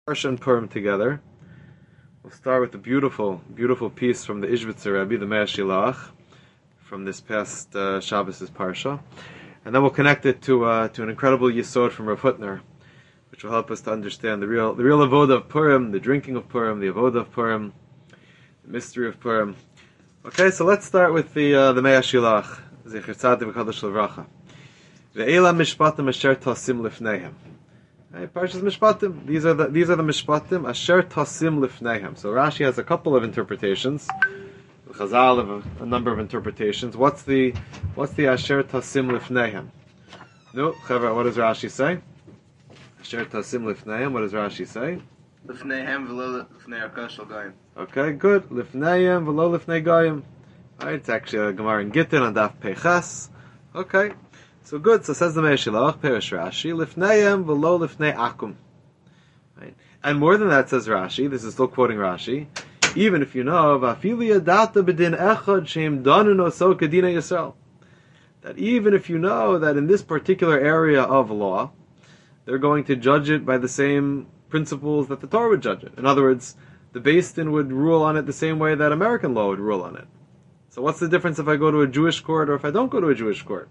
Parsha and Purim together. We'll start with the beautiful, beautiful piece from the Ishbitzer Rebbe, the Meah Shilach, from this past Shabbos' Parsha, and then we'll connect it to an incredible Yesod from Rav Hutner, which will help us to understand the real avoda of Purim, the drinking of Purim, the avoda of Purim, the mystery of Purim. Okay, so let's start with the Meah Shilach, Zecher Tzadik V'Kadosh L'Vracha. Ve'ela mishpatim asher tasim lifneihem. Parshas Mishpatim. These are the Mishpatim asher tasim lifneihem. So Rashi has a couple of interpretations. Chazal have a number of interpretations. What's the asher tasim lifneihem? No, Chavra, what does Rashi say? Asher tasim lifneihem. What does Rashi say? Lifneihem v'lo lifnei Hakadosh Goyim. Okay, good. Lifneihem v'lo lifnei Goyim. Alright, it's actually a Gemara in Gittin on Daf Peiches. Okay. So good. So says the Meah Shilach, Perish Rashi, Lifneihem v'lo lifnei Akum. Right? And more than that, says Rashi, this is still quoting Rashi, even if you know, V'afili yadata b'din echad sheim danun oso kedina Yisrael, that even if you know that in this particular area of law, they're going to judge it by the same principles that the Torah would judge it. In other words, the Beis Din would rule on it the same way that American law would rule on it. So what's the difference if I go to a Jewish court or if I don't go to a Jewish court?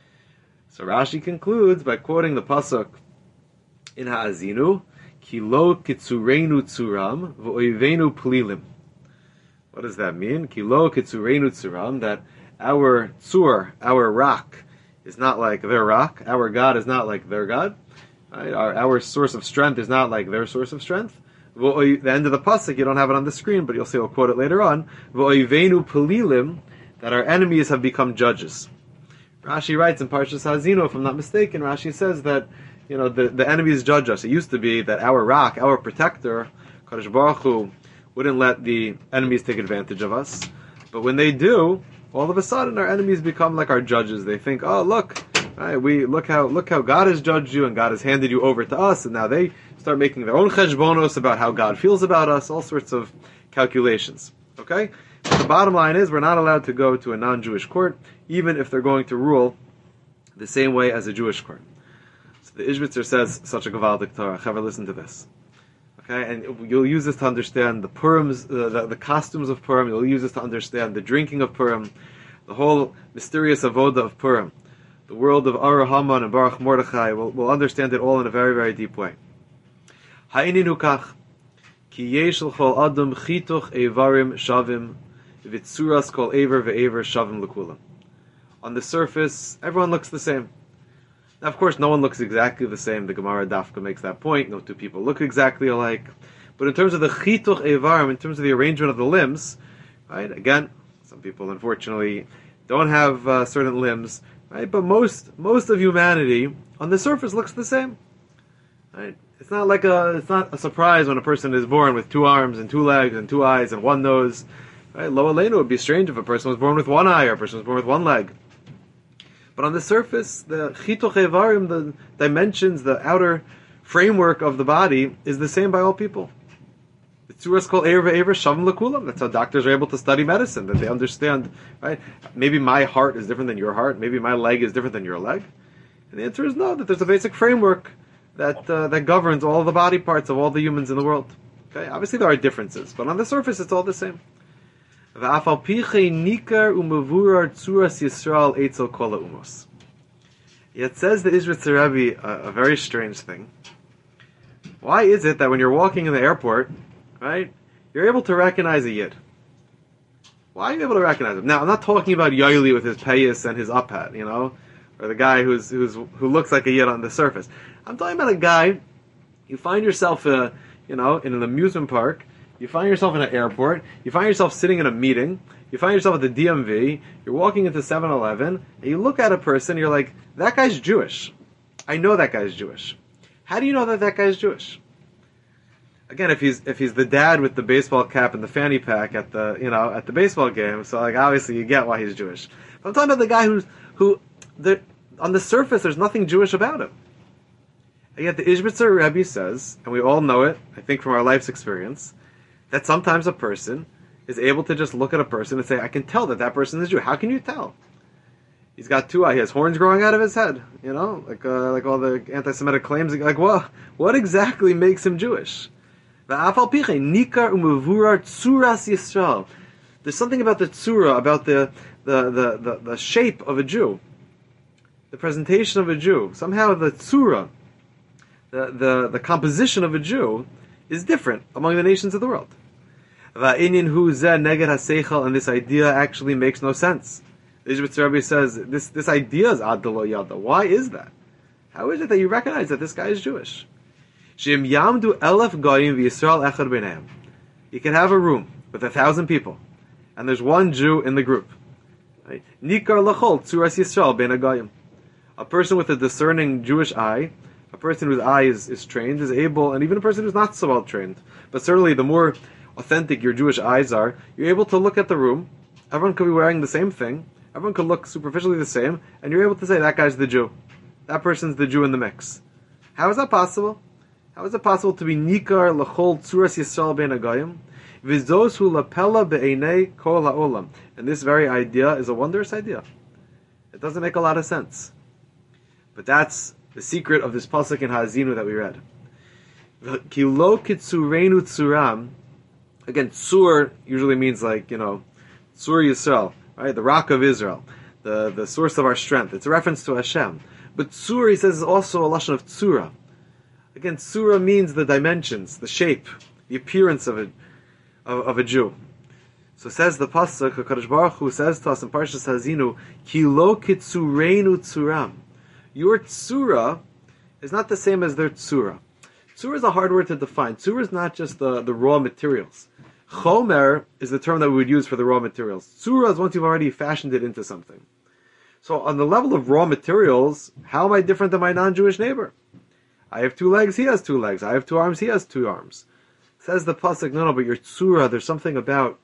So Rashi concludes by quoting the pasuk in Ha'azinu, Ki lo kitzureinu tzuram v'oivenu plilim. What does that mean? Ki lo kitzureinu tzuram, that our tzur, our rock, is not like their rock. Our God is not like their God. Right? Our source of strength is not like their source of strength. The end of the pasuk, you don't have it on the screen, but you'll see, I'll quote it later on. V'oivenu plilim, that our enemies have become judges. Rashi writes in Parshas Ha'azinu, if I'm not mistaken, Rashi says that, the enemies judge us. It used to be that our rock, our protector, Kadosh Baruch Hu, wouldn't let the enemies take advantage of us. But when they do, all of a sudden our enemies become like our judges. They think, oh look, right, look how God has judged you and God has handed you over to us, and now they start making their own cheshbonos about how God feels about us, all sorts of calculations. Okay? But the bottom line is, we're not allowed to go to a non-Jewish court, even if they're going to rule the same way as a Jewish court. So the Ishbitzer says such a Gavaldik Torah. Chaver, listen to this. Okay, and you'll use this to understand the Purims, the costumes of Purim. You'll use this to understand the drinking of Purim, the whole mysterious avoda of Purim, the world of Ara Haman and Baruch Mordechai. We'll understand it all in a very, very deep way. Ha'ininu kach, ki yesh l'chol adam chituch eivarim shavim, v'tzuras kol eiver ve'eiver shavim l'kulam. On the surface, everyone looks the same. Now, of course, no one looks exactly the same. The Gemara Dafka makes that point. No two people look exactly alike. But in terms of the chituch eivarim, in terms of the arrangement of the limbs, right? Again, some people unfortunately don't have certain limbs, right? But most of humanity on the surface looks the same, right? It's not a surprise when a person is born with 2 arms and 2 legs and 2 eyes and 1 nose. Right? Lo aleinu, would be strange if a person was born with 1 eye or a person was born with 1 leg. But on the surface, the chituch eivarim, the dimensions, the outer framework of the body is the same by all people. The tzuras kol eiver ve'eiver shavim l'kulam. That's how doctors are able to study medicine, that they understand, right? Maybe my heart is different than your heart. Maybe my leg is different than your leg. And the answer is no, that there's a basic framework that governs all the body parts of all the humans in the world. Okay, obviously there are differences, but on the surface it's all the same. It says the Ishbitzer Rebbe a very strange thing. Why is it that when you're walking in the airport, right, you're able to recognize a Yid? Why are you able to recognize him? Now, I'm not talking about Yoeli with his payas and his up hat, or the guy who looks like a Yid on the surface. I'm talking about a guy, you find yourself, in an amusement park, you find yourself in an airport, you find yourself sitting in a meeting, you find yourself at the DMV, you're walking into 7-Eleven, and you look at a person, you're like, that guy's Jewish. I know that guy's Jewish. How do you know that guy's Jewish? Again, if he's the dad with the baseball cap and the fanny pack at the baseball game, so obviously you get why he's Jewish. But I'm talking about the guy who on the surface there's nothing Jewish about him. And yet the Ishbitzer Rebbe says, and we all know it, I think from our life's experience, that sometimes a person is able to just look at a person and say, I can tell that person is Jewish. How can you tell? He's got 2 eyes. He has horns growing out of his head. Like all the anti-Semitic claims. Like what exactly makes him Jewish? V'afal piche nikar umevurar tzuras Yisrael. There's something about the tzura, about the shape of a Jew, the presentation of a Jew. Somehow the tzura, the composition of a Jew, is different among the nations of the world. Va'inyan hu zeh neged haseichel, and this idea actually makes no sense. The Ishbitzer Rebbe says this idea is ad lo yada. Why is that? How is it that you recognize that this guy is Jewish? Shim yamdu elef goyim v'Yisrael echad b'neihem. You can have a room with 1,000 people, and there's one Jew in the group. Right? Nikar lachol tzuras Yisrael ben goyim. A person with a discerning Jewish eye, a person whose eye is trained, is able, and even a person who's not so well trained, but certainly the more authentic your Jewish eyes are, you're able to look at the room. Everyone could be wearing the same thing. Everyone could look superficially the same, and you're able to say, that guy's the Jew. That person's the Jew in the mix. How is that possible? How is it possible to be nikar lachol tzuras Yisrael ben agayim? V'zos hu lapela be'einei kol ha'olam. And this very idea is a wondrous idea. It doesn't make a lot of sense. But that's the secret of this pasuk in Ha'azinu that we read. Ki lo kitzureinu tzuram. Again, tzur usually means like, tzur Yisrael, right? The rock of Israel, the source of our strength. It's a reference to Hashem. But tzur, he says, is also a lashon of tzura. Again, tzura means the dimensions, the shape, the appearance of a Jew. So says the pasuk, HaKadosh Baruch Hu says to us in Parshas Ha'azinu, Ki lo kitzureinu tzuram. Your tzura is not the same as their tzura. Tzura is a hard word to define. Tzura is not just the raw materials. Chomer is the term that we would use for the raw materials. Tzura is once you've already fashioned it into something. So on the level of raw materials, how am I different than my non-Jewish neighbor? I have 2 legs, he has 2 legs. I have 2 arms, he has 2 arms. Says the pasuk, no, but your tzura, there's something about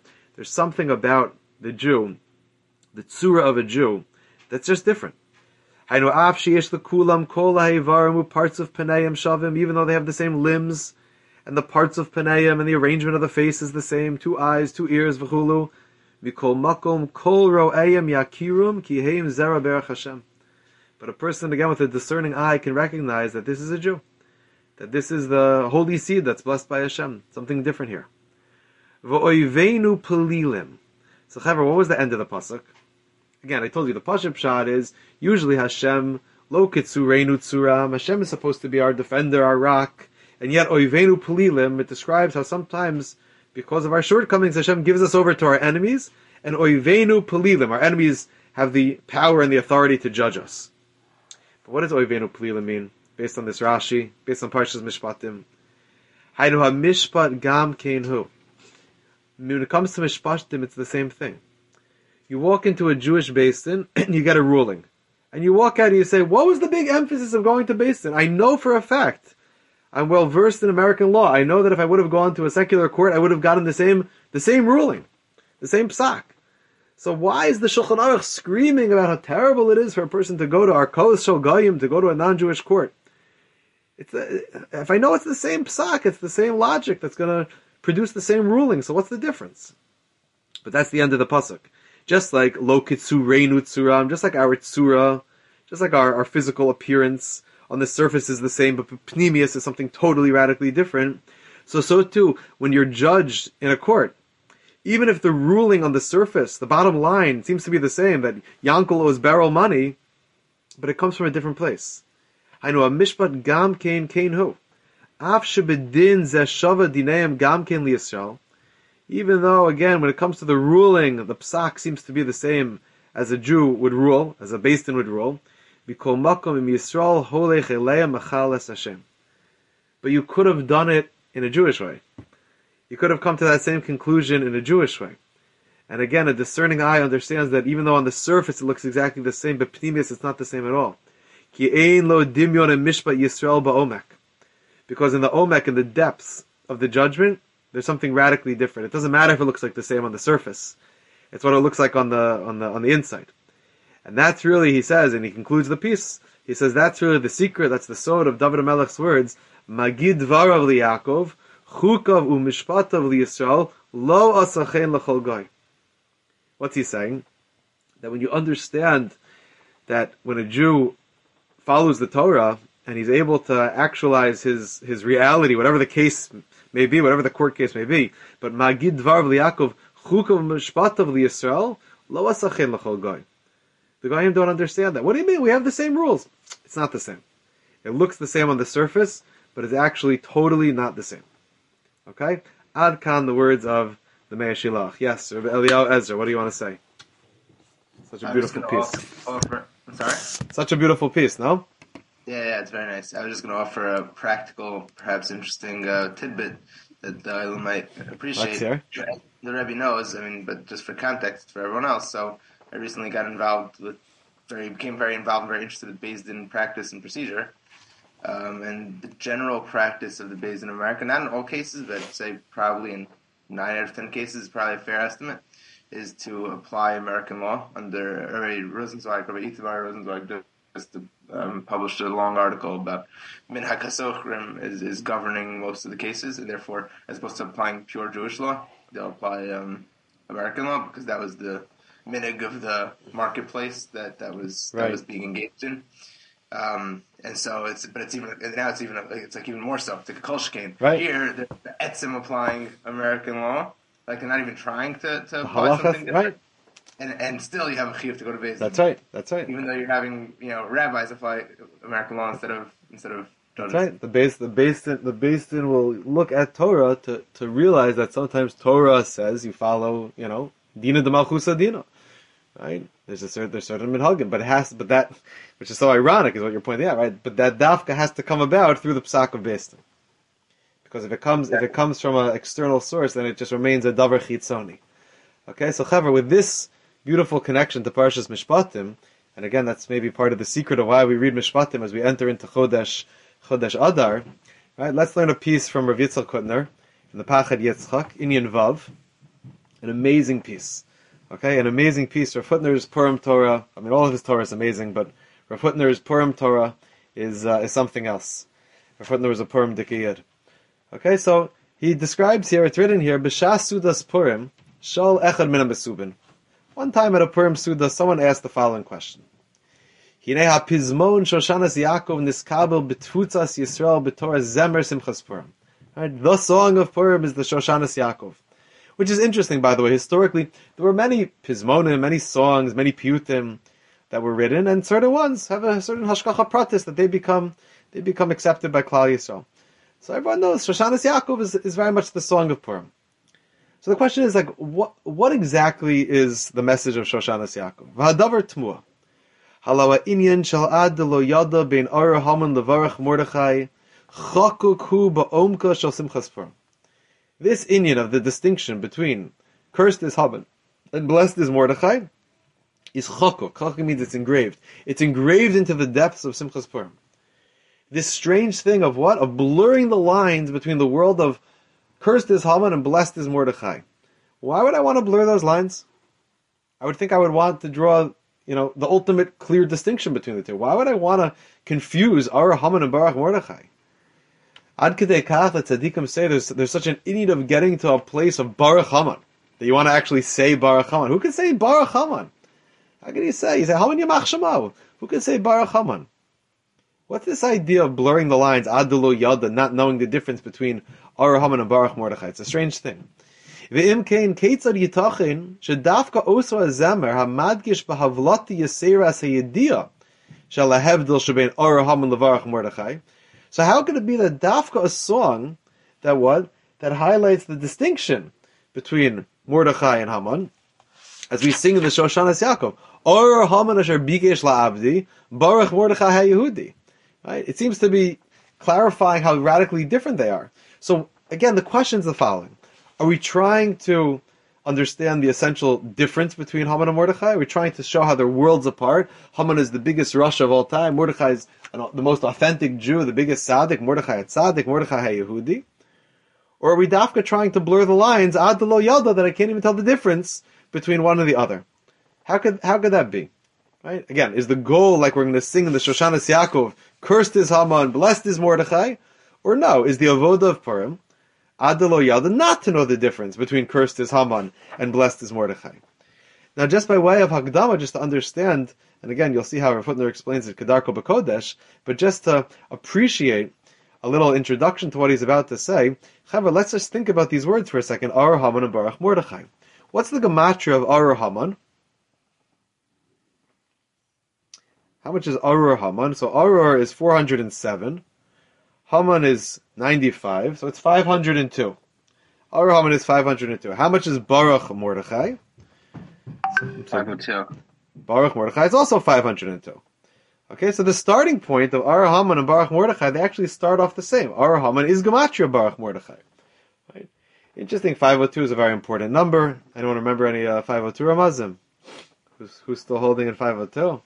the Jew, the tzura of a Jew, that's just different. Hainu af sheyesh lekulam kol ha'evarim parts of penayim shavim, even though they have the same limbs, and the parts of penayim and the arrangement of the face is the same, 2 eyes, 2 ears, v'chulu, mikol makom kol ro'ayim yakirum ki heim zera berach Hashem. But a person, again, with a discerning eye can recognize that this is a Jew, that this is the holy seed that's blessed by Hashem, something different here. V'oiveinu pelilim. So, Chaver, what was the end of the pasuk? Again, I told you the Pashup Pshat is usually Hashem lo kitzureinu tzuram. Hashem is supposed to be our defender, our rock, and yet oivenu pelilim. It describes how sometimes, because of our shortcomings, Hashem gives us over to our enemies, and oivenu pelilim. Our enemies have the power and the authority to judge us. But what does oivenu pelilim mean? Based on this Rashi, based on Parshas Mishpatim, Hainu ha-mishpat gam keinhu. When it comes to Mishpatim, it's the same thing. You walk into a Jewish Beis Din and you get a ruling. And you walk out and you say, what was the big emphasis of going to Beis Din? I know for a fact, I'm well versed in American law. I know that if I would have gone to a secular court, I would have gotten the same ruling, the same psak. So why is the Shulchan Aruch screaming about how terrible it is for a person to go to Arkos Shel Goyim, to go to a non-Jewish court? If I know it's the same psak, it's the same logic that's going to produce the same ruling, so what's the difference? But that's the end of the pasuk. Just like lo kitzureinu tzuram, just like our tzura, just like our physical appearance on the surface is the same, but pnimius is something totally radically different. So too, when you're judged in a court, even if the ruling on the surface, the bottom line, seems to be the same, that Yankel owes Beryl money, but it comes from a different place. I know a mishpat gam kein hu. Af shebedin zeh shava dineim gam kein liyisrael. Even though, again, when it comes to the ruling, the psak seems to be the same as a Jew would rule, as a Beis Din would rule. B'kol makom im Yisrael holech eleya machales Hashem. But you could have done it in a Jewish way. You could have come to that same conclusion in a Jewish way. And again, a discerning eye understands that even though on the surface it looks exactly the same, but pnimius it's not the same at all. Ki ein lo dimyon em mishpat Yisrael ba'omek. Because in the omek, in the depths of the judgment, there's something radically different. It doesn't matter if it looks like the same on the surface. It's what it looks like on the inside. And that's really, he says, and he concludes the piece, he says that's really the secret, that's the sod of David HaMelech's words, Magid dvarav liYakov, chukav u'mishpatav liYisrael, lo asachen l'chol goy. What's he saying? That when you understand that when a Jew follows the Torah, and he's able to actualize his reality, whatever the case may be, whatever the court case may be. But Magid Dvar Yaakov Chukav Mishpatav Yisrael Lo Asachin L'Chol Goy. The Goyim don't understand that. What do you mean? We have the same rules. It's not the same. It looks the same on the surface, but it's actually totally not the same. Okay? Ad Kan, the words of the Meir Shilach. Yes, Rabbi Eliyahu Ezra, what do you want to say? Such a beautiful piece. I'm sorry? Such a beautiful piece, no? Yeah, it's very nice. I was just going to offer a practical, perhaps interesting tidbit that I might appreciate. Let's hear. The Rebbe knows, but just for context for everyone else. So I recently got involved became very involved and very interested in Beis Din practice and procedure. And the general practice of the Beis Din in America, not in all cases, but I'd say probably in 9 out of 10 cases, is probably a fair estimate, is to apply American law under Rabbi Rosenzweig, Rabbi Itamar Rosenzweig just published a long article about Minhag HaSochrim is governing most of the cases, and therefore, as opposed to applying pure Jewish law, they'll apply American law, because that was the minhag of the marketplace that was being engaged in. And so it's even more so. It's like a kol shekain. Right. Here, the etzim applying American law, like they're not even trying to apply something different. Right. And still you have a chiyuv to go to Beis Din. That's right. Even though you're having, rabbis apply American law instead of judges. That's right. The Beis Din will look at Torah to realize that sometimes Torah says you follow, Dina de Malchusa Dina. Right? There's certain minhagim, but that, which is so ironic, is what you're pointing out, right? But that dafka has to come about through the psak of Beis Din, because if it comes from an external source, then it just remains a davar chitzoni. Okay, so Chaver, with this beautiful connection to Parshas Mishpatim, and again, that's maybe part of the secret of why we read Mishpatim as we enter into Chodesh Adar. Right? Let's learn a piece from Rav Yitzchak Kutner in the Pachad Yitzchak, Inyan Vav, an amazing piece. Okay, an amazing piece. Rav Hutner's Purim Torah. All of his Torah is amazing, but Rav Hutner's Purim Torah is something else. Rav Hutner was a Purim Dikiyad. Okay, so he describes here, it's written here, B'shas Sudas Purim, Shal Echad Min HaMesubin. One time at a Purim Suda, someone asked the following question. Hinei HaPizmon Shoshanas Yaakov Niskabel B'tfutzas Yisrael B'Torah Zemer Simchas Purim. Right? The song of Purim is the Shoshanas Yaakov. Which is interesting, by the way. Historically, there were many pizmonim, many songs, many piyutim that were written, and certain ones have a certain hashkacha pratis that they become accepted by Klal Yisrael. So everyone knows Shoshanas Yaakov is very much the song of Purim. So the question is, what exactly is the message of Shoshanas Yaakov? V'hadavar tmua. Halawa inyan shal ad lo yada bein ara haman levarach Mordechai chakuk hu ba'omka shal simchas Purim. This inyan of the distinction between cursed is Haman and blessed is Mordechai is chakuk. Chakuk means it's engraved. It's engraved into the depths of Simchas Purim. This strange thing of what? Of blurring the lines between the world of cursed is Haman and blessed is Mordechai. Why would I want to blur those lines? I would think I would want to draw, the ultimate clear distinction between the two. Why would I want to confuse Ara Haman and Baruch Mordechai? Ad Kedei Kach, the tzaddikim say there's such an need of getting to a place of Baruch Haman, that you want to actually say Baruch Haman. Who can say Baruch Haman? How can you say? You say Haman Yamach Shemav. Who can say Baruch Haman? What's this idea of blurring the lines, Ad Lo Yada, not knowing the difference between Ara Haman and Baruch Mordechai? It's a strange thing. Ve'im kein keitzad yitachin shedafka oso hazemer hamadgish b'havlati yaseras hayediyah shall lahevdil shebein Ara Haman levarach Mordechai. So how could it be that dafka, a song that highlights the distinction between Mordechai and Haman, as we sing in the Shoshanas Yaakov, Or Haman asher bikesh la'avdi, Baruch Mordechai ha'Yehudi. Right? It seems to be clarifying how radically different they are. So again, the question is the following: are we trying to understand the essential difference between Haman and Mordechai? Are we trying to show how they're worlds apart? Haman is the biggest Rasha of all time. Mordechai is the most authentic Jew, the biggest tzaddik. Mordechai ha'Yehudi. Or are we dafka trying to blur the lines, ad lo yalda, that I can't even tell the difference between one and the other? How could that be? Right? Again, is the goal, like we're going to sing in the Shoshanas Yaakov, cursed is Haman, blessed is Mordechai? Or no, is the avoda of Purim, ad lo yalda, not to know the difference between cursed is Haman and blessed is Mordechai? Now, just by way of Hagdama, just to understand, and again, you'll see how Rav Hutner explains it, Kedarko B'Kodesh, but just to appreciate a little introduction to what he's about to say, however, let's just think about these words for a second. Arur Haman and Baruch Mordechai. What's the gematria of Arur Haman? How much is Arur Haman? So Arur is 407. Haman is 95. So it's 502. Arur Haman is 502. How much is Baruch Mordechai? 502. Baruch Mordechai is also 502. Okay, so the starting point of Arur Haman and Baruch Mordechai, they actually start off the same. Arur Haman is gematria Baruch Mordechai. Right? Interesting, 502 is a very important number. Anyone remember any 502 Ramazim? Who's still holding in 502?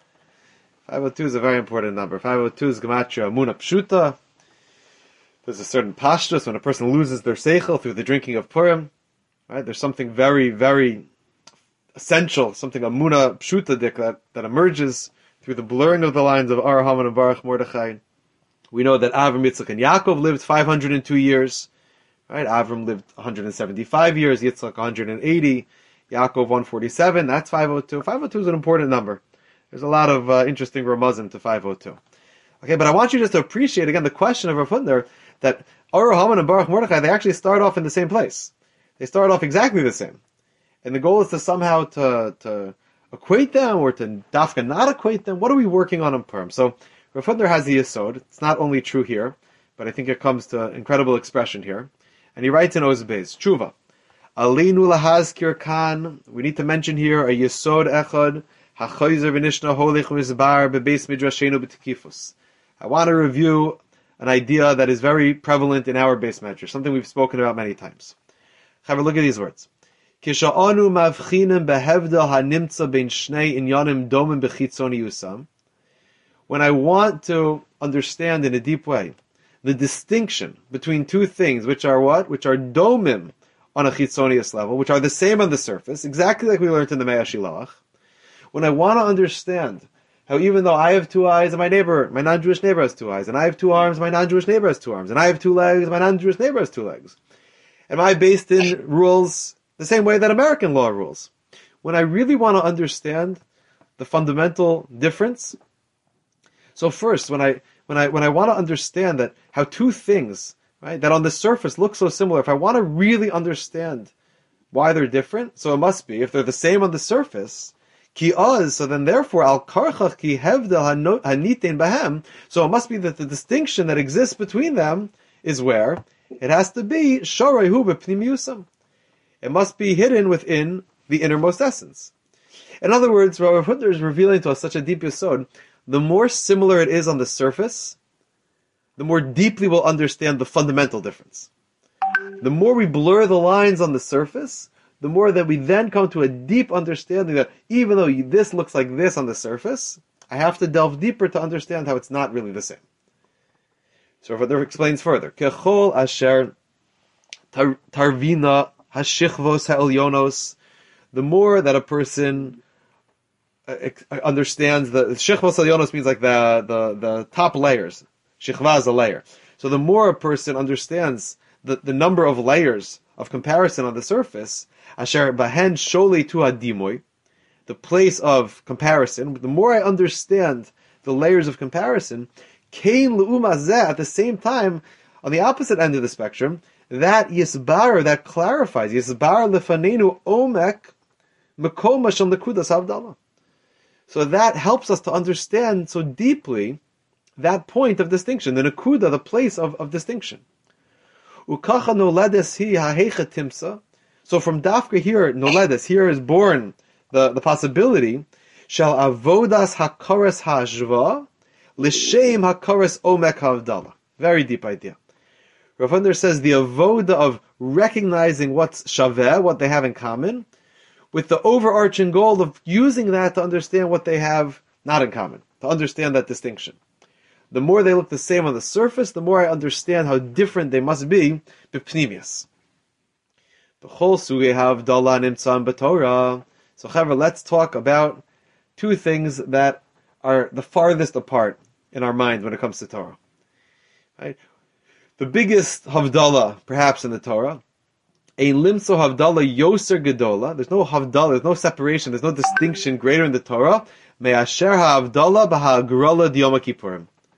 502 is a very important number. 502 is gematria Muna Pshuta. There's a certain pashtus when a person loses their seichel through the drinking of Purim. Right? There's something very, very essential, something a Muna Pshuta that emerges through the blurring of the lines of Arur Haman and Baruch Mordechai. We know that Avram, Yitzchak, and Yaakov lived 502 years. Right? Avram lived 175 years, Yitzchak 180, Yaakov 147. That's 502. 502 is an important number. There's a lot of interesting ramazim to 502. Okay, but I want you just to appreciate again the question of Rav Hutner that Arur Haman and Baruch Mordechai, they actually start off in the same place. They start off exactly the same. And the goal is to somehow to equate them or to dafka not equate them. What are we working on in Purim? So Rav Hutner has the yesod. It's not only true here, but I think it comes to incredible expression here. And he writes in Oz Beis, Tshuva, Aleinu lahazkir kan, we need to mention here a yesod echad, hachoyzer v'nishna holich mizbar bebeis midrashenu b'tekifus. I want to review an idea that is very prevalent in our base measure, something we've spoken about many times. Have a look at these words. Kisha'anu mavchinim behevda hanimtza ben shnei inyanim domim bechitzoni yusam. When I want to understand in a deep way the distinction between two things, which are what? Which are domim on a chitzonius level, which are the same on the surface, exactly like we learned in the Mei HaShilach. When I want to understand how even though I have two eyes and my neighbor, my non-Jewish neighbor has two eyes, and I have two arms, my non-Jewish neighbor has two arms, and I have two legs, my non-Jewish neighbor has two legs. Am I based in rules the same way that American law rules? When I really want to understand the fundamental difference, so first, when I want to understand that how two things, right, that on the surface look so similar, if I want to really understand why they're different, so it must be, if they're the same on the surface, ki oz, so then therefore al karchach ki hevdel hanitein bahem, so it must be that the distinction that exists between them is where? It has to be sharehu b'pnimiusam. It must be hidden within the innermost essence. In other words, Rav Hutner is revealing to us such a deep yesod. The more similar it is on the surface, the more deeply we'll understand the fundamental difference. The more we blur the lines on the surface, the more that we then come to a deep understanding that even though this looks like this on the surface, I have to delve deeper to understand how it's not really the same. So Rav Hutner explains further. Kechol asher tarvina hashichvos ha'elyonos, the more that a person understands the shichvos ha'elyonos means like the top layers. Shichva is a layer. So the more a person understands the number of layers of comparison on the surface, asher bahen sholi tu hadimoy, the place of comparison, the more I understand the layers of comparison, kain le'umazeh, at the same time, on the opposite end of the spectrum, that yisbar, that clarifies, yisbar lefanenu omek mekom mashal nekudas havdalah. So that helps us to understand so deeply that point of distinction, the nekuda, the place of distinction. Ukacha noledes hi hahecha timsa. So from dafka here, noledes, here is born the possibility, shall avodas hakaras hashva l'shem hakaras omek havdalah. Very deep idea. Rav Hutner says the avoda of recognizing what's shaveh, what they have in common, with the overarching goal of using that to understand what they have not in common, to understand that distinction. The more they look the same on the surface, the more I understand how different they must be b'pnimius. B'chol sugei havdalah nimtzam b'Torah. So, however, let's talk about two things that are the farthest apart in our mind when it comes to Torah. Right? The biggest havdalah, perhaps in the Torah, ein limso havdalah yoser gedola. There's no havdalah, there's no separation, there's no distinction greater in the Torah. Me'asher ha'havdalah b'ha'agrala d'yom kippurim.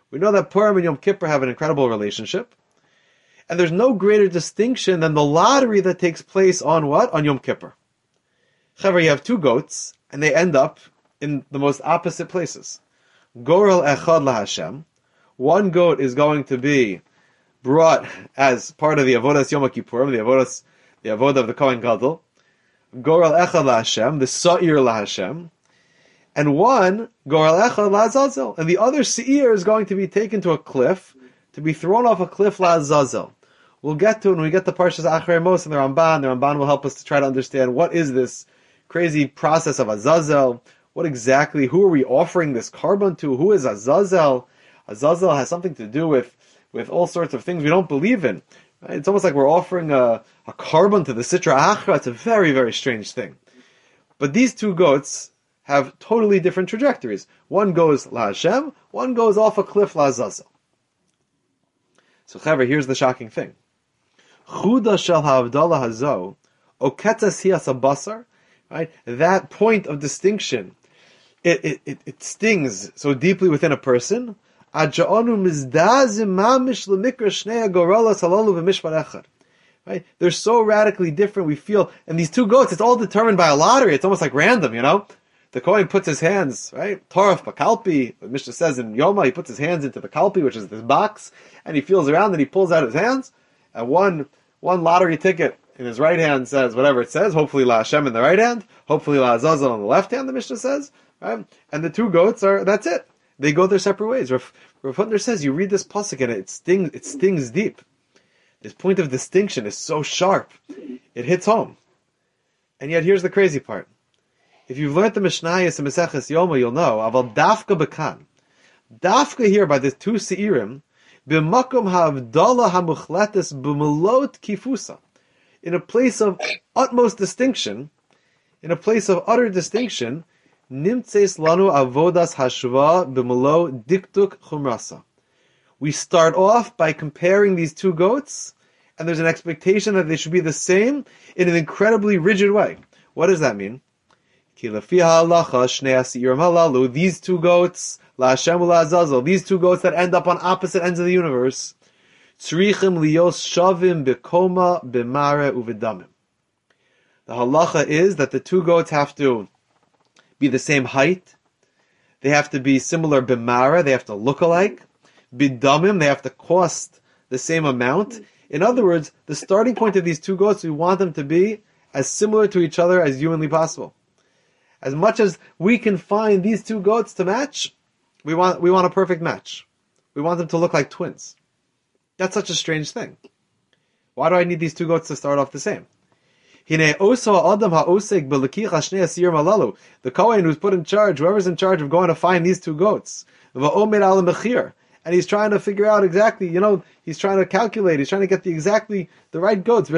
We know that Purim and Yom Kippur have an incredible relationship. And there's no greater distinction than the lottery that takes place on what? On Yom Kippur. However, you have two goats, and they end up in the most opposite places. Gorel echad laHashem. One goat is going to be brought as part of the Avodas Yom Kippurim, the Avodah of the Kohen Gadol. Gorel echad laHashem, the Sa'ir laHashem. And one, Gorel echad laAzazel. And the other Seir is going to be taken to a cliff, to be thrown off a cliff laAzazel. We'll get to it when we get the Parshas Acharei Mos and the Ramban. The Ramban will help us to try to understand what is this crazy process of Azazel. Who are we offering this carbon to? Who is Azazel? Azazel has something to do with all sorts of things we don't believe in. Right? It's almost like we're offering a carbon to the Sitra Achra. It's a very, very strange thing. But these two goats have totally different trajectories. One goes La Hashem, one goes off a cliff La Azazel. So, Chaver, here's the shocking thing. Chuda shel ha'avdala hazo, oketzas hias abasar, right? That point of distinction, it stings so deeply within a person. Right? They're so radically different. We feel, and these two goats, it's all determined by a lottery. It's almost like random, The Kohen puts his hands, right? Torah Bakalpi, the Mishnah says in Yoma, he puts his hands into the Kalpi, which is this box, and he feels around and he pulls out his hands, and one lottery ticket in his right hand says whatever it says, hopefully La Hashem in the right hand, hopefully La Azazel on the left hand, the Mishnah says, right? And the two goats that's it. They go their separate ways. Rav Hutner says, you read this pasuk and it stings deep. This point of distinction is so sharp. It hits home. And yet here's the crazy part. If you've learned the Mishnayos and Maseches Yoma, you'll know, Aval Dafka Bekan. Dafka here by the two Seirim, B'makom ha'avdala ha'muchletes b'melot kifusa. In a place of utmost distinction, in a place of utter distinction, nimtzeis lanu avodas hashva b'melo diktuk chumrasa. We start off by comparing these two goats, and there's an expectation that they should be the same in an incredibly rigid way. What does that mean? These two goats, La Hashem La Azazel, these two goats that end up on opposite ends of the universe, tzrichim liyos shavim bekoma b'mare uvedamim. The halacha is that the two goats have to be the same height, they have to be similar b'mara, they have to look alike, b'damim, they have to cost the same amount. In other words, the starting point of these two goats, we want them to be as similar to each other as humanly possible. As much as we can find these two goats to match, we want a perfect match. We want them to look like twins. That's such a strange thing. Why do I need these two goats to start off the same? The Kohen who's put in charge, whoever's in charge of going to find these two goats, and he's trying to figure out exactly, he's trying to calculate, he's trying to get the right goats.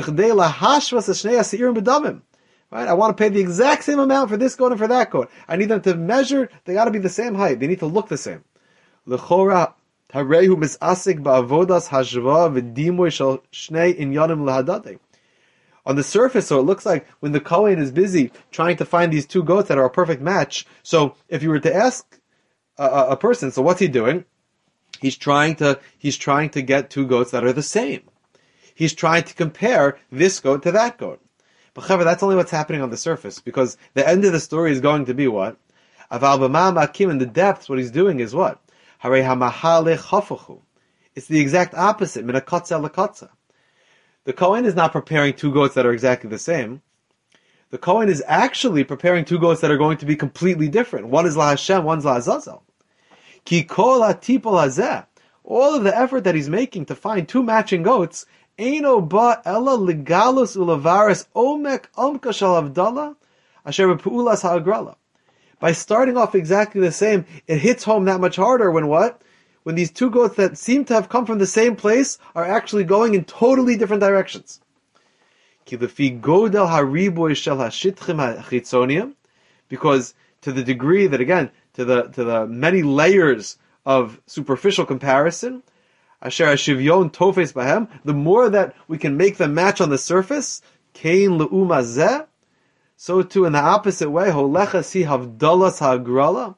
Right? I want to pay the exact same amount for this goat and for that goat. I need them to measure, they got to be the same height. They need to look the same. L'chora harehu misasik ba'avodas hashva v'dimoy shel shnei inyanim lahadadeh. On the surface, so it looks like when the Kohen is busy trying to find these two goats that are a perfect match. So if you were to ask a person, so what's he doing? He's trying to get two goats that are the same. He's trying to compare this goat to that goat. But Chaver, that's only what's happening on the surface, because the end of the story is going to be what? Aval b'ma ma'akim, in the depths, what he's doing is what? Harei ha'mahalech hafuchu. It's the exact opposite, min hakotza lekotza. The Kohen is not preparing two goats that are exactly the same. The Kohen is actually preparing two goats that are going to be completely different. One is La Hashem, one's La Azazel. Ki kol ha'tipol hazeh. All of the effort that he's making to find two matching goats, Eino ba ella legalus ulavaris omek omka shel avdala asher b'pu'ulas ha'agrala. By starting off exactly the same, it hits home that much harder when what? When these two goats that seem to have come from the same place are actually going in totally different directions. Ki lefi godel hariboy shel hashitchim hachitzonium, because to the degree that, again, to the many layers of superficial comparison, asher hashivyon tofes bahem, the more that we can make them match on the surface, kein le'uma zeh, so too in the opposite way, holecha si havdalas ha'agrala,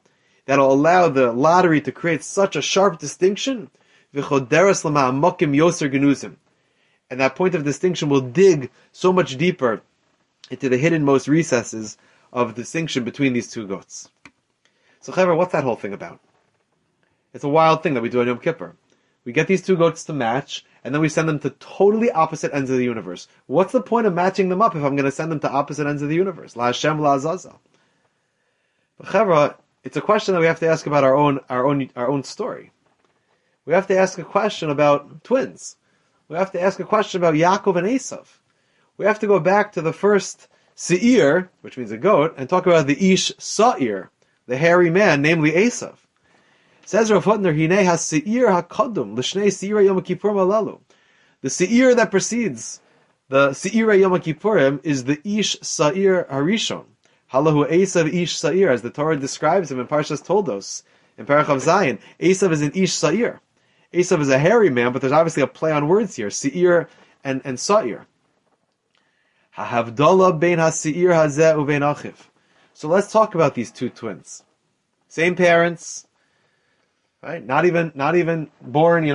that'll allow the lottery to create such a sharp distinction. V'choderes l'ma'amokim yoser genuzim. And that point of distinction will dig so much deeper into the hiddenmost recesses of distinction between these two goats. So, Chaver, what's that whole thing about? It's a wild thing that we do on Yom Kippur. We get these two goats to match, and then we send them to totally opposite ends of the universe. What's the point of matching them up if I'm going to send them to opposite ends of the universe? La Hashem, La Azazel. But Chaver, it's a question that we have to ask about our own story. We have to ask a question about twins. We have to ask a question about Yaakov and Esav. We have to go back to the first Seir, which means a goat, and talk about the Ish Sa'ir, the hairy man, namely Esav. Says Rav Hutner, Hinei ha-Seir ha-Kadum, l'shnei Seirei Yom Kippurim alalu. The Seir that precedes the Seirei Yom Kippurim is the Ish Sa'ir Harishon. Halahu Esav Ish Sa'ir, as the Torah describes him in Parshas Toldos, in Parachav Zayin. Esav is an Ish Sa'ir. Esav is a hairy man, but there's obviously a play on words here, Seir and Sa'ir. Ha-Havdalah bein ha-Seir hazeh uvein achiv. So let's talk about these two twins. Same parents, right? Not even born,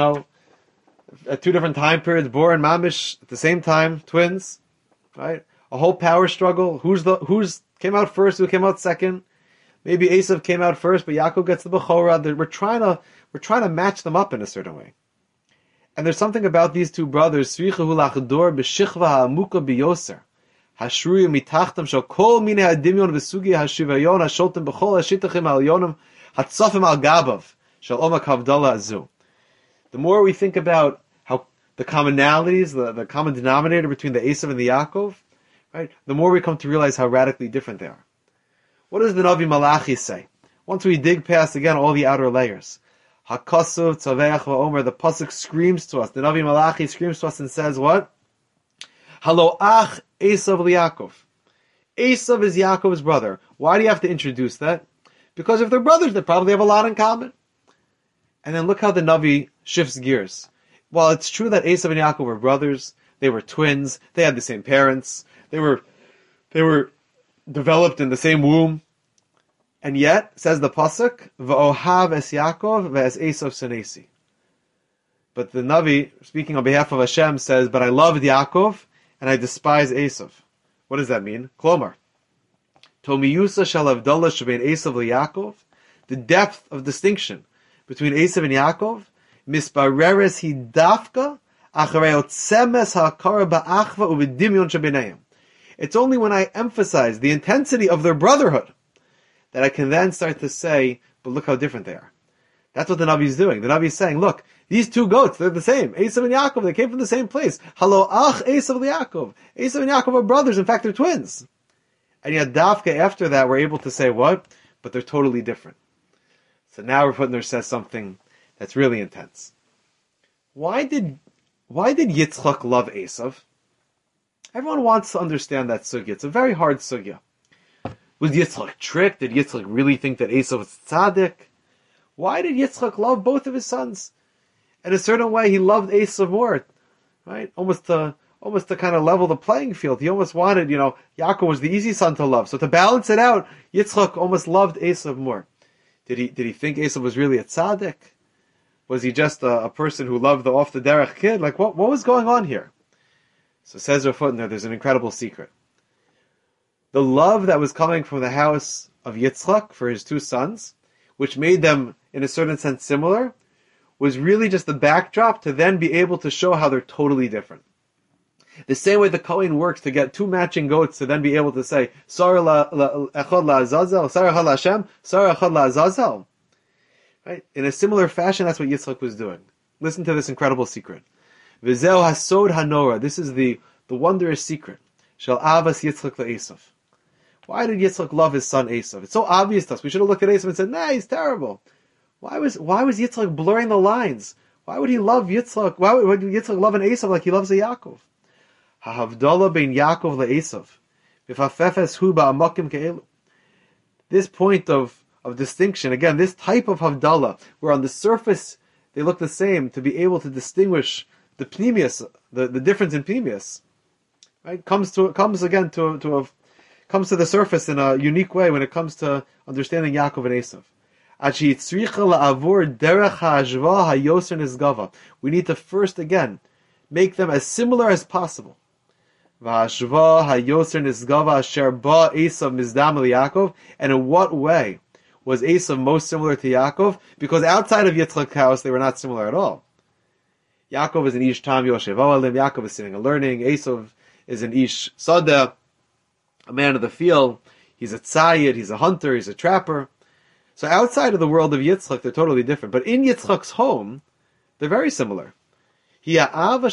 at two different time periods, born mamish at the same time, twins, right? A whole power struggle. Who's came out first? Who came out second? Maybe Esav came out first, but Yaakov gets the Bechorah. We're trying to match them up in a certain way. And there's something about these two brothers. Srichahu lachdor b'shichva ha'amuka b'yoser. Hashruya mitachtam shal kol mine hadimyon v'sugi hashivayon hasholtem b'chol hashitachim ha'alyonim hatzafim al gabav shal omak havdalah azu. The more we think about how the commonalities, the common denominator between the Esav and the Yaakov, right, the more we come to realize how radically different they are. What does the Navi Malachi say? Once we dig past, again, all the outer layers. HaKasuv Tzaveach V'Omer, the Pasuk screams to us, the Navi Malachi screams to us and says what? Halo Ach Esav Li'Yakov. Esav is Yaakov's brother. Why do you have to introduce that? Because if they're brothers, they probably have a lot in common. And then look how the Navi shifts gears. While it's true that Esav and Yaakov were brothers, they were twins, they had the same parents, they were developed in the same womb, and yet, says the Pasuk, V'ohav es Yaakov ve'es Esav senesi. But the Navi, speaking on behalf of Hashem, says, but I loved Yaakov, and I despise Esav. What does that mean? Klomar. Tomiyusa shel avdallah shebein Esav liYaakov, the depth of distinction between Esav and Yaakov, mispareres hi dafka, acharei otzemes ha'akara ba'achva u'b'dimyon shebeneim. It's only when I emphasize the intensity of their brotherhood that I can then start to say, but look how different they are. That's what the Navi is doing. The Navi is saying, look, these two goats, they're the same. Esav and Yaakov, they came from the same place. Halo ach Esav Yaakov. Esav and Yaakov are brothers. In fact, they're twins. And yet, Dafka, after that, we're able to say what? But they're totally different. So now Rav Hutner says something that's really intense. Why did Yitzchak love Esav? Everyone wants to understand that sugya. It's a very hard sugya. Was Yitzchak tricked? Did Yitzchak really think that Esav was tzaddik? Why did Yitzchak love both of his sons? In a certain way, he loved Esav more, right? Almost to kind of level the playing field. He almost wanted, Yaakov was the easy son to love. So to balance it out, Yitzchak almost loved Esav more. Did he think Esav was really a tzaddik? Was he just a person who loved the off the derech kid? Like what was going on here? So says Rav Hutner, there's an incredible secret. The love that was coming from the house of Yitzchak for his two sons, which made them, in a certain sense, similar, was really just the backdrop to then be able to show how they're totally different. The same way the Kohen works to get two matching goats to then be able to say, Sarah echad la'azazel, Sarah echad la'Hashem, Sarah echad la'azazel. Right? In a similar fashion, that's what Yitzchak was doing. Listen to this incredible secret. V'zeu hasod hanora. This is the wondrous secret. Shel avas Yitzchak la'Esav. Why did Yitzchak love his son Esav? It's so obvious to us. We should have looked at Esav and said, nah, he's terrible. Why was Yitzchak blurring the lines? Why would he love Yitzchak? Why would Yitzchak love an Esav like he loves a Yaakov? Ha'havdalah bein Yaakov le'Esav. V'fafefes hu ba'amakim ke'elu. This point of distinction, again, this type of Havdalah, where on the surface they look the same, to be able to distinguish the pnimius, the difference in pnimius, right, comes to the surface in a unique way when it comes to understanding Yaakov and Esav. We need to first, again, make them as similar as possible. And in what way was Esav most similar to Yaakov? Because outside of Yitzchak's house, they were not similar at all. Yaakov is an Ish Tam Yoshev Oalim. Yaakov is sitting and learning. Esav is an Ish Sada, a man of the field. He's a tzayid, he's a hunter, he's a trapper. So outside of the world of Yitzchak, they're totally different. But in Yitzchak's home, they're very similar. In the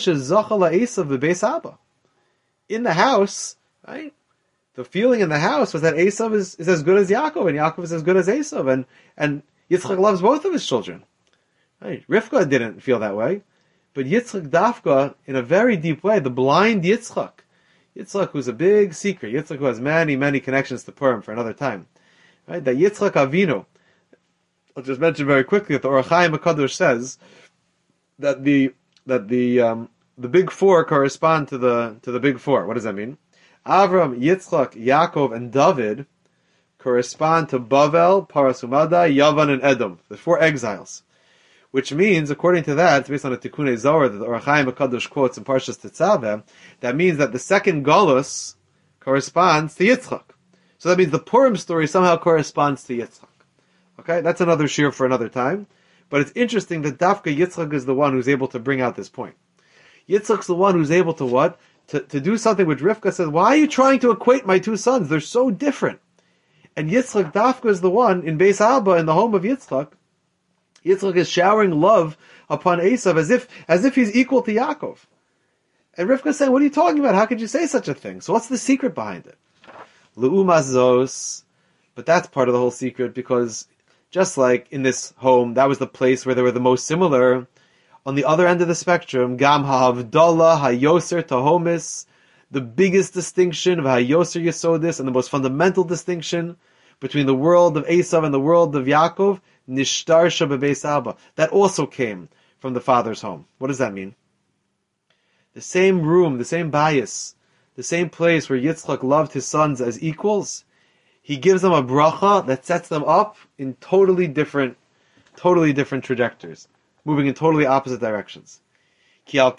house, right? The feeling in the house was that Esav is as good as Yaakov, and Yaakov is as good as Esav, and Yitzchak loves both of his children. Right? Rivka didn't feel that way, but Yitzchak Dafka, in a very deep way, the blind Yitzchak, who's a big secret, Yitzchak who has many, many connections to Purim for another time, right? That Yitzchak Avinu, I'll just mention very quickly that the Or HaChaim HaKadosh says that the big four correspond to the big four. What does that mean? Avram, Yitzchak, Yaakov, and David correspond to Bavel, Parasumada, Yavan, and Edom, the four exiles. Which means, according to that, it's based on a Tikkun Zohar that the Or HaChaim HaKadosh quotes in Parshas Tetzaveh, that means that the second Galus corresponds to Yitzchak. So that means the Purim story somehow corresponds to Yitzchak. Okay, that's another shir for another time. But it's interesting that Dafka Yitzchak is the one who's able to bring out this point. Yitzchak's the one who's able to what? To do something which Rivka says, why are you trying to equate my two sons? They're so different. And Yitzchak Dafka is the one, in Beis Abba, in the home of Yitzchak, Yitzchak is showering love upon Esav as if he's equal to Yaakov. And Rivka is saying, what are you talking about? How could you say such a thing? So what's the secret behind it? Le'umazos, but that's part of the whole secret, because just like in this home, that was the place where they were the most similar. On the other end of the spectrum, Gam ha'avdallah ha'yoser tahomis, the biggest distinction of ha'yoser yesodis, and the most fundamental distinction between the world of Esav and the world of Yaakov, nishtarsha bebeis Abba. That also came from the father's home. What does that mean? The same room, the same bias, the same place where Yitzchak loved his sons as equals, he gives them a bracha that sets them up in totally different trajectories, moving in totally opposite directions. That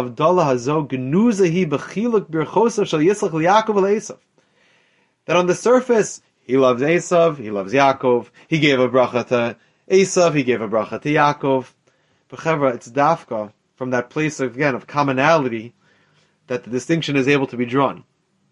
on the surface, he loves Esav, he loves Yaakov, he gave a bracha to Esav, he gave a bracha to Yaakov. But Chevra, it's dafka, from that place of commonality, that the distinction is able to be drawn.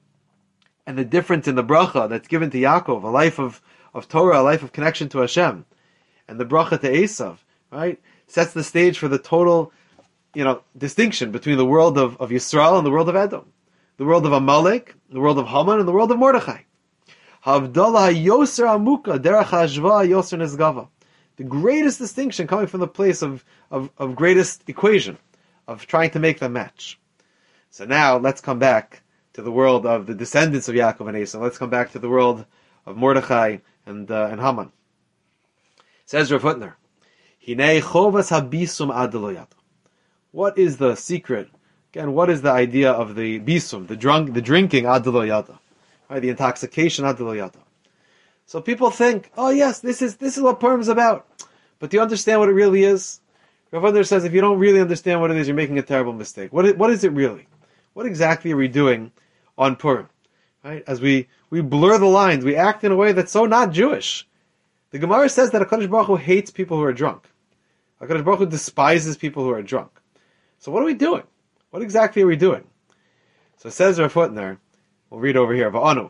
And the difference in the bracha that's given to Yaakov, a life of Torah, a life of connection to Hashem, and the bracha to Esav, right, sets the stage for the total, distinction between the world of Yisrael and the world of Edom, the world of Amalek, the world of Haman, and the world of Mordechai. Havdalah yoser amuka derech hashva yoser nezgava. The greatest distinction coming from the place of greatest equation, of trying to make them match. So now let's come back to the world of the descendants of Yaakov and Esau. Let's come back to the world of Mordechai and Haman. Says Rav Hutner, Hinei chovas habisum ad lo yada. What is the secret? Again, what is the idea of the bisum, the drinking ad lo yada? Right, the intoxication ad lo yada. So people think, oh yes, this is what Purim is about. But do you understand what it really is? Rav Hutner says, if you don't really understand what it is, you're making a terrible mistake. What is it really? What exactly are we doing on Purim? Right? As we blur the lines, we act in a way that's so not Jewish. The Gemara says that HaKadosh Baruch Hu hates people who are drunk. HaKadosh Baruch Hu despises people who are drunk. So what are we doing? What exactly are we doing? So it says Rav Hutner, we'll read over here, Va'anu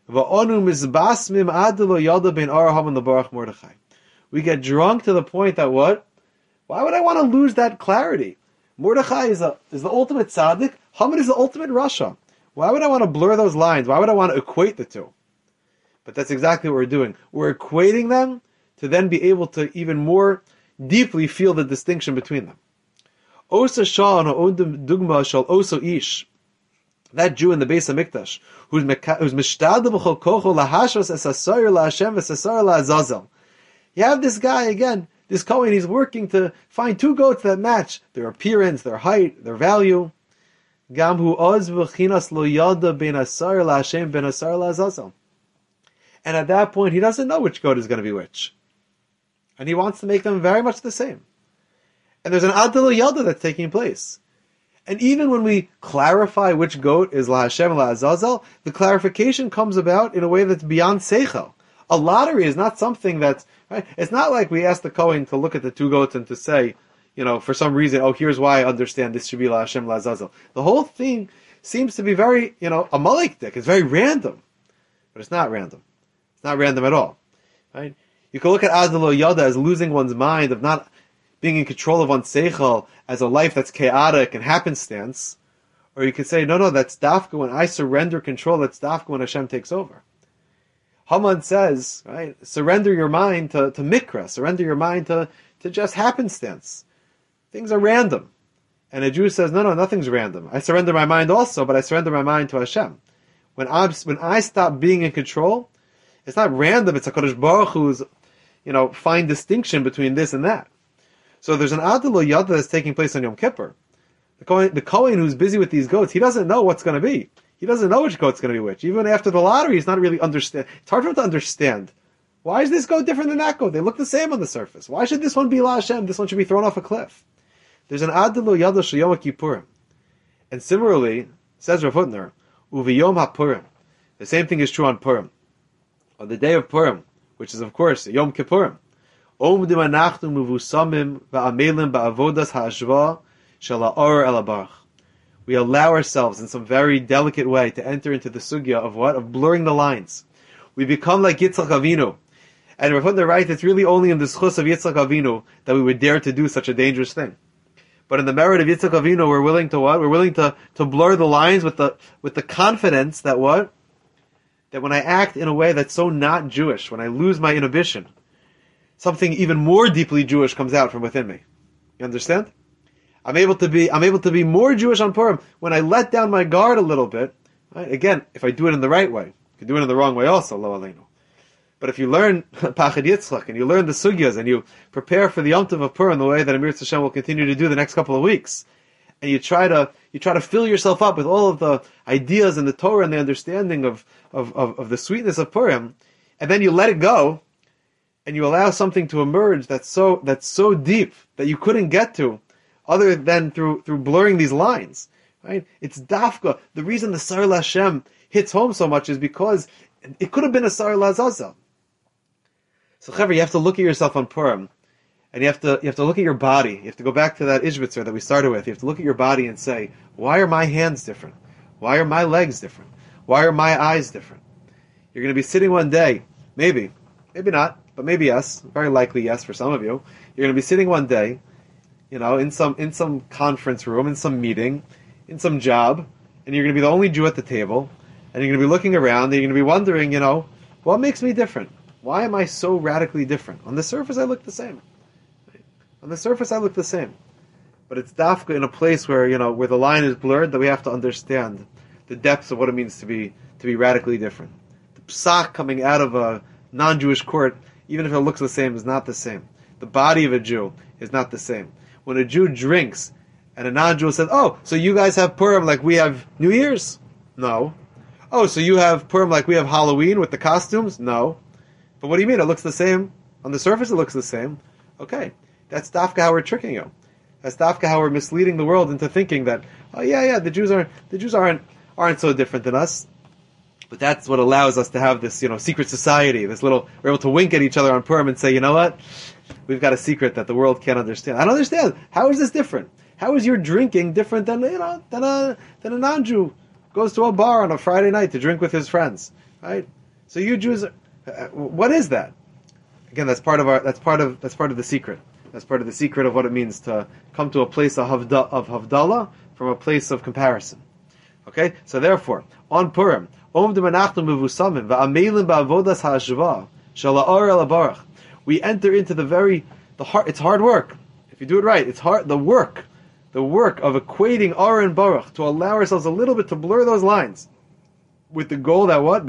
mizbasmim ad lo yada ben Araham and Lebarach Mordechai. We get drunk to the point that what? Why would I want to lose that clarity? Mordechai is the ultimate tzaddik. Haman is the ultimate rasha. Why would I want to blur those lines? Why would I want to equate the two? But that's exactly what we're doing. We're equating them to then be able to even more deeply feel the distinction between them. Osa Shah and Dugma Shal Oso Ish, that Jew in the Beis Hamikdash, who's mishtadel b'chol kocho lahashos es asar laHashem v'asar laAzazel. You have this guy again, this Kohen, he's working to find two goats that match their appearance, their height, their value. Gam hu oz v'chinas lo yada ben asar laHashem ben asar laAzazel. And at that point, he doesn't know which goat is going to be which. And he wants to make them very much the same. And there's an Adil Yada that's taking place. And even when we clarify which goat is La Hashem and La Azazel, the clarification comes about in a way that's beyond Seichel. A lottery is not something that's, right? It's not like we ask the Kohen to look at the two goats and to say, for some reason, here's why I understand this should be La Hashem, La Azazel. The whole thing seems to be very, a malekdik. It's very random. But it's not random. It's not random at all. Right? You can look at Adil Yada as losing one's mind, of not being in control of one's seichel, as a life that's chaotic and happenstance. Or you could say, no, that's dafka when I surrender control, that's dafka when Hashem takes over. Haman says, right, surrender your mind to mikra, surrender your mind to just happenstance. Things are random. And a Jew says, no, nothing's random. I surrender my mind also, but I surrender my mind to Hashem. When I stop being in control, it's not random, it's HaKadosh Baruch Hu's, fine distinction between this and that. So there's an Adil Yada that's taking place on Yom Kippur. The Kohen who's busy with these goats, he doesn't know what's going to be. He doesn't know which goat's going to be which. Even after the lottery, he's not really understand. It's hard for him to understand. Why is this goat different than that goat? They look the same on the surface. Why should this one be La Hashem? This one should be thrown off a cliff. There's an Adil Yada Shel Yom Kippurim. And similarly, says Rav Hutner, Uviyom HaPurim. The same thing is true on Purim. On the day of Purim, which is of course Yom Kippurim, Omdim anachnu mevusamim va'amelim ba'avodas ha'ashva shel ha'or el habarach. We allow ourselves in some very delicate way to enter into the sugya of what? Of blurring the lines. We become like Yitzchak Avinu. And Rav Hutner writes, it's really only in the schus of Yitzchak Avinu that we would dare to do such a dangerous thing. But in the merit of Yitzchak Avinu, we're willing to what? We're willing to blur the lines with the confidence that what? That when I act in a way that's so not Jewish, when I lose my inhibition, something even more deeply Jewish comes out from within me. You understand? I'm able to be more Jewish on Purim when I let down my guard a little bit. Right? Again, if I do it in the right way. You can do it in the wrong way also, lo aleinu. But if you learn Pachad Yitzchak and you learn the sugyas and you prepare for the Yom Tov of Purim the way that Amir Hashem will continue to do the next couple of weeks, and you try to fill yourself up with all of the ideas and the Torah and the understanding of the sweetness of Purim, and then you let it go, and you allow something to emerge that's so deep that you couldn't get to, other than through blurring these lines. Right? It's dafka. The reason the Sar Lashem hits home so much is because it could have been a Sar Lazazel. So, Chaver, you have to look at yourself on Purim, and you have to look at your body. You have to go back to that Ishbitzer that we started with. You have to look at your body and say, why are my hands different? Why are my legs different? Why are my eyes different? You're going to be sitting one day, maybe not, but maybe yes, very likely yes for some of you. You're going to be sitting one day, in some conference room, in some meeting, in some job, and you're going to be the only Jew at the table, and you're going to be looking around, and you're going to be wondering, what makes me different? Why am I so radically different? On the surface, I look the same. On the surface, I look the same. But it's dafka in a place where, where the line is blurred, that we have to understand the depths of what it means to be radically different. The psak coming out of a non-Jewish court, even if it looks the same, is not the same. The body of a Jew is not the same. When a Jew drinks, and a non-Jew says, oh, so you guys have Purim like we have New Year's? No. Oh, so you have Purim like we have Halloween with the costumes? No. But what do you mean? It looks the same. On the surface, it looks the same. Okay. That's dafka how we're tricking you. That's dafka how we're misleading the world into thinking that, oh yeah, the Jews aren't so different than us. But that's what allows us to have this, secret society. We're able to wink at each other on Purim and say, you know what? We've got a secret that the world can't understand. I don't understand. How is this different? How is your drinking different than a non-Jew goes to a bar on a Friday night to drink with his friends, right? So you Jews, what is that? Again, that's part of the secret. That's part of the secret of what it means to come to a place of Havdalah from a place of comparison. Okay, so therefore, on Purim, we enter into the heart. It's hard work. If you do it right, it's hard. The work of equating Ara and Baruch, to allow ourselves a little bit to blur those lines, with the goal that what?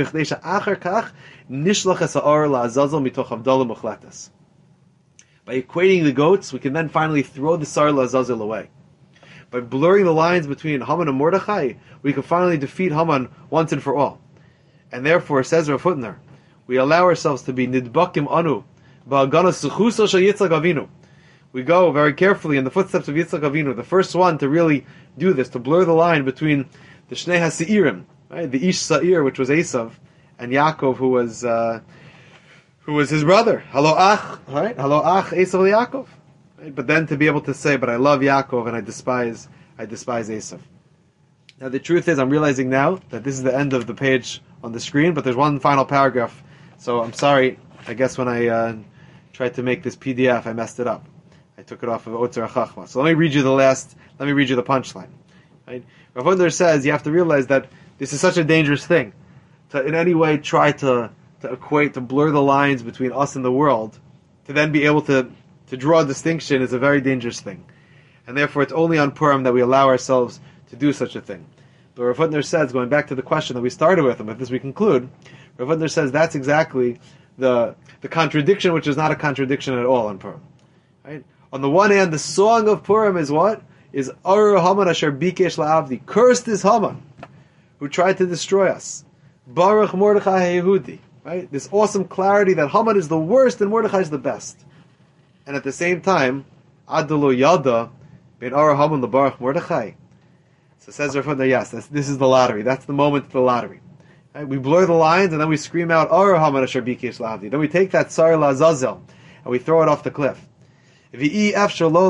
By equating the goats, we can then finally throw the Sar Lazazel away. By blurring the lines between Haman and Mordechai, we can finally defeat Haman once and for all. And therefore, says Rav Hutner, we allow ourselves to be nidbakim anu Ba'aganos Suchuso Shel Yitzchak Avinu. We go very carefully in the footsteps of Yitzchak Avinu, the first one to really do this, to blur the line between the Shnei HaSeirim, right? The Ish Sa'ir, which was Esav, and Yaakov, who was his brother. Halo Ach, right? Halo Ach Esav Yaakov. Right? But then to be able to say, but I love Yaakov and I despise Esav. Now the truth is, I'm realizing now that this is the end of the page on the screen, but there's one final paragraph. So I'm sorry, I guess when I tried to make this PDF, I messed it up. I took it off of Otzer HaChachma. So let me read you the punchline. Right? Rav Hutner says you have to realize that this is such a dangerous thing. To in any way try to equate, to blur the lines between us and the world, to then be able to draw a distinction is a very dangerous thing. And therefore it's only on Purim that we allow ourselves to do such a thing. But Rav Hutner says, going back to the question that we started with, and with this we conclude, Rav Hutner says that's exactly the contradiction, which is not a contradiction at all on Purim. Right? On the one hand, the song of Purim is what? Is Ar Haman Asher Bikesh La'avdi. Cursed is Haman, who tried to destroy us. Baruch Mordechai Yehudi. Right? This awesome clarity that Haman is the worst and Mordechai is the best. And at the same time, Adalo Yada Ben Ar Haman LeBaruch Mordechai. So says Rav Hutner, yes, this is the lottery. That's the moment of the lottery. Right? We blur the lines and then we scream out Ar Haman Asher Bikesh La'avdi. Then we take that Sar La'azazel and we throw it off the cliff. And Rav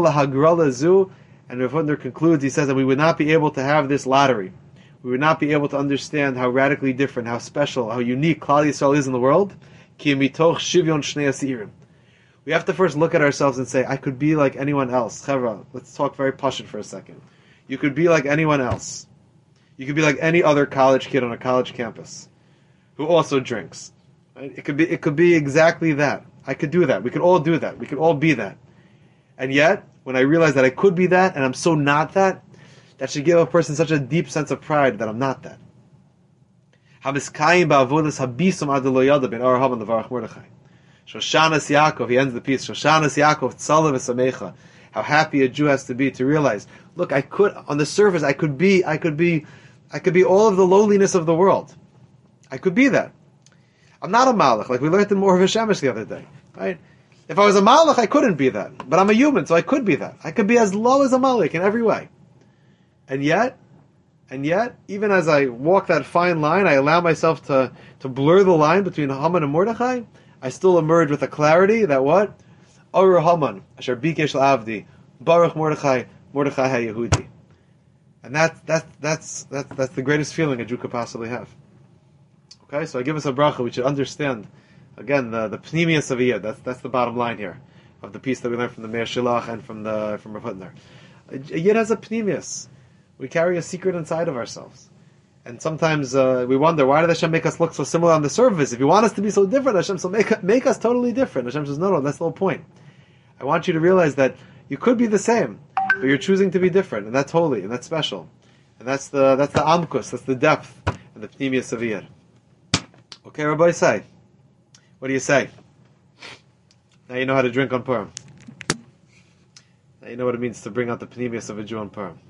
Hutner concludes, he says that we would not be able to have this lottery. We would not be able to understand how radically different, how special, how unique Klal Yisrael is in the world. We have to first look at ourselves and say, I could be like anyone else. Chevra, let's talk very pashut for a second. You could be like anyone else. You could be like any other college kid on a college campus who also drinks. Right? It could be exactly that. I could do that. We could all do that. We could all be that. And yet, when I realize that I could be that, and I'm so not that, that should give a person such a deep sense of pride that I'm not that. Shoshana Yaakov, he ends the piece, Shoshana Yaakov, Tzala v'Samecha. How happy a Jew has to be to realize, look, I could, on the surface, I could be all of the lowliness of the world. I could be that. I'm not a malach, like we learned in Mor Hashemesh the other day, right? If I was a malach, I couldn't be that. But I'm a human, so I could be that. I could be as low as a malach in every way. And yet, even as I walk that fine line, I allow myself to blur the line between Haman and Mordechai, I still emerge with a clarity that what? Ar Haman, Asher Bikesh La'avdi, Baruch Mordechai, Mordechai HaYehudi. And that's the greatest feeling a Jew could possibly have. Okay, so I give us a bracha, we should understand, again, the pnimius of Yid. That's the bottom line here, of the piece that we learned from the Meir Shilach and from Rav Hutner. A Yid has a pnimius. We carry a secret inside of ourselves. And sometimes we wonder, why did Hashem make us look so similar on the surface? If you want us to be so different, Hashem, so make us totally different. Hashem says, no, that's the whole point. I want you to realize that you could be the same, but you're choosing to be different, and that's holy, and that's special. And that's the amkus, that's the depth, and the pnimius of Yid. Okay, Rabbi Say, what do you say? Now you know how to drink on Purim. Now you know what it means to bring out the pnimius of a Jew on Purim.